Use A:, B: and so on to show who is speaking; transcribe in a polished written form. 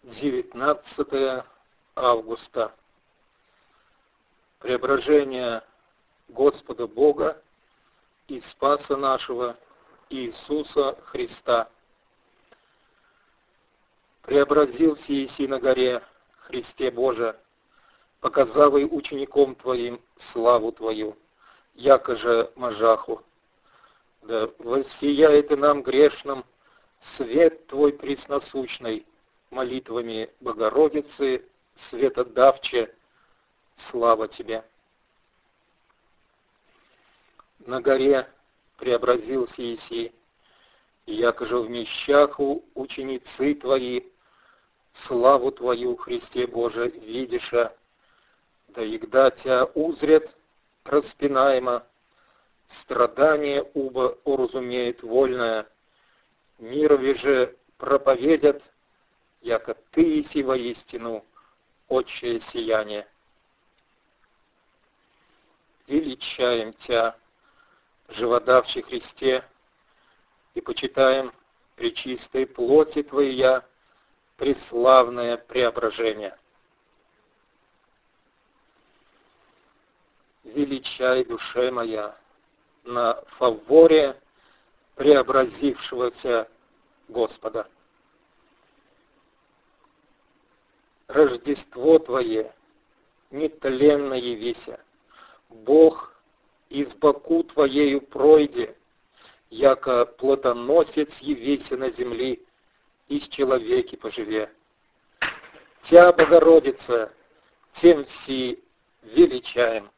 A: 19 августа. Преображение Господа Бога и Спаса нашего Иисуса Христа. Преобразился Иси на горе, Христе Боже, показавый учеником Твоим славу Твою, яко же Мажаху. Да воссияет и нам грешным свет Твой пресносущный, молитвами Богородицы, светодавче, слава Тебе. На горе преобразился Иси, яко же в мещаху ученицы Твои, славу Твою, Христе Боже, видиша, да егда Тя узрят распинаемо, страдание уба уразумеет вольное, мирови же проповедят, яко Ты иси воистину отчее сияние. Величаем Тя, живодавчий Христе, и почитаем пречистой плоти Твоя преславное преображение. Величай, душе моя, на фаворе преобразившегося Господа. Рождество Твое нетленно явися, Бог из боку Твоею пройде, яко плотоносец явися на земли, и с человеки поживе. Тя, Богородица, тем все величаем.